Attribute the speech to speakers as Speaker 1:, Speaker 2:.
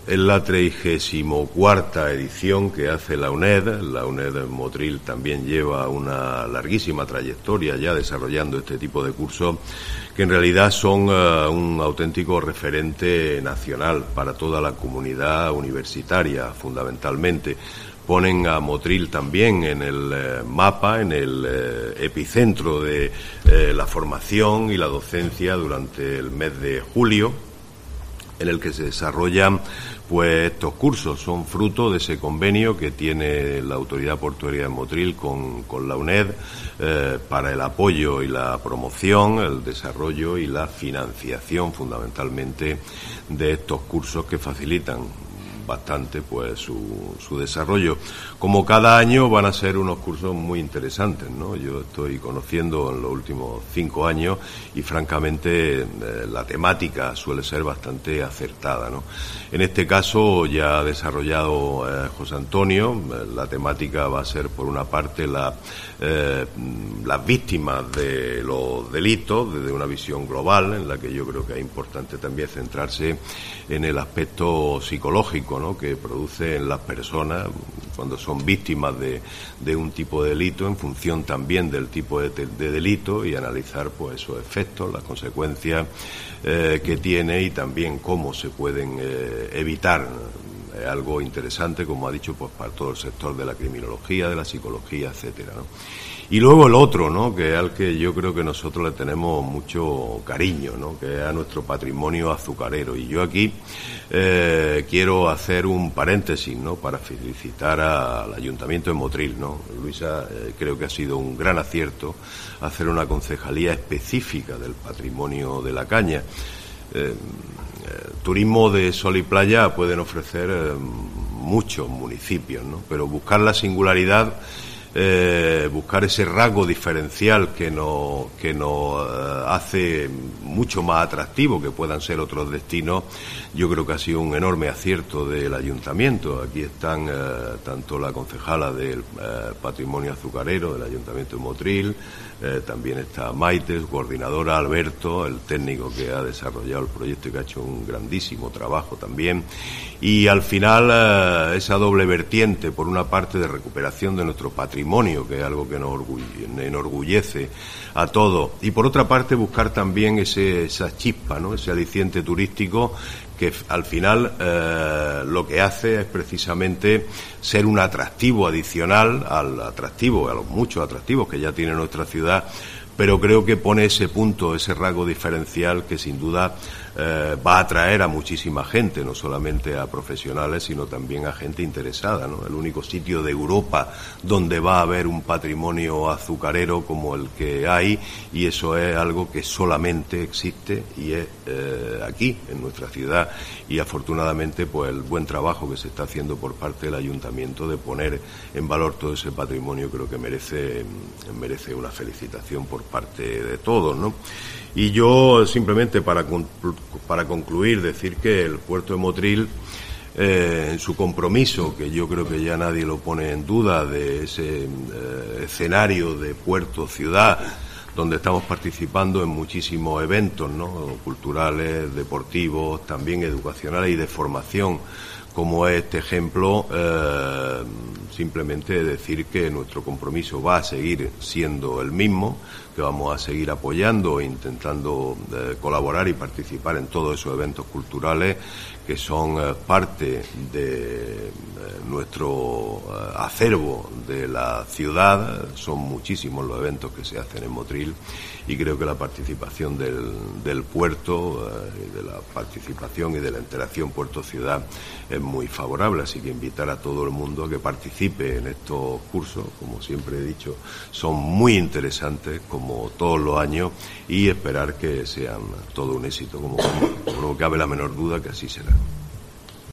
Speaker 1: Es la 34ª edición que hace la UNED. La UNED Motril también lleva una larguísima trayectoria ya desarrollando este tipo de cursos que en realidad son un auténtico referente nacional para toda la comunidad universitaria, fundamentalmente. Ponen a Motril también en el mapa, en el epicentro de la formación y la docencia durante el mes de julio, en el que se desarrollan pues estos cursos. Son fruto de ese convenio que tiene la Autoridad Portuaria de Motril con la UNED para el apoyo y la promoción, el desarrollo y la financiación fundamentalmente de estos cursos que facilitan bastante pues su desarrollo. Como cada año van a ser unos cursos muy interesantes, ¿no? Yo estoy conociendo en los últimos 5 años y francamente la temática suele ser bastante acertada, ¿no? En este caso ya ha desarrollado José Antonio, la temática va a ser por una parte las víctimas de los delitos desde una visión global, en la que yo creo que es importante también centrarse en el aspecto psicológico, ¿no?, que produce en las personas cuando son víctimas de un tipo de delito, en función también del tipo de delito, y analizar pues esos efectos, las consecuencias que tiene y también cómo se pueden evitar. Es algo interesante, como ha dicho, pues para todo el sector de la criminología, de la psicología, etcétera, ¿no? Y luego el otro, ¿no?, que es al que yo creo que nosotros le tenemos mucho cariño, ¿no?, que es a nuestro patrimonio azucarero. Y yo aquí quiero hacer un paréntesis, ¿no?, para felicitar al Ayuntamiento de Motril, ¿no? Luisa, creo que ha sido un gran acierto hacer una concejalía específica del patrimonio de la caña. Turismo de sol y playa pueden ofrecer muchos municipios, ¿no?, pero buscar la singularidad, buscar ese rasgo diferencial que nos hace mucho más atractivo que puedan ser otros destinos, yo creo que ha sido un enorme acierto del Ayuntamiento. Aquí están tanto la concejala del patrimonio azucarero del Ayuntamiento de Motril, también está Maite, su coordinadora, Alberto, el técnico que ha desarrollado el proyecto y que ha hecho un grandísimo trabajo también. Y al final esa doble vertiente, por una parte de recuperación de nuestro patrimonio, que es algo que nos enorgullece a todos, y por otra parte buscar también esa chispa, ¿no?, ese aliciente turístico que al final lo que hace es precisamente ser un atractivo adicional a los muchos atractivos que ya tiene nuestra ciudad, pero creo que pone ese punto, ese rasgo diferencial que sin duda va a atraer a muchísima gente, no solamente a profesionales, sino también a gente interesada, ¿no? El único sitio de Europa donde va a haber un patrimonio azucarero como el que hay, y eso es algo que solamente existe y es aquí, en nuestra ciudad, y afortunadamente pues el buen trabajo que se está haciendo por parte del Ayuntamiento de poner en valor todo ese patrimonio creo que merece una felicitación por parte de todos, ¿no? Y yo simplemente para concluir decir que el puerto de Motril, en su compromiso, que yo creo que ya nadie lo pone en duda, de ese escenario de puerto-ciudad, donde estamos participando en muchísimos eventos, ¿no?, culturales, deportivos, también educacionales y de formación, como es este ejemplo, simplemente decir que nuestro compromiso va a seguir siendo el mismo, que vamos a seguir apoyando e intentando colaborar y participar en todos esos eventos culturales que son parte de nuestro acervo de la ciudad. Son muchísimos los eventos que se hacen en Motril y creo que la participación del puerto, de la participación y de la interacción puerto-ciudad es muy favorable, así que invitar a todo el mundo a que participe en estos cursos. Como siempre he dicho, son muy interesantes como todos los años, y esperar que sean todo un éxito, como cabe la menor duda que así será.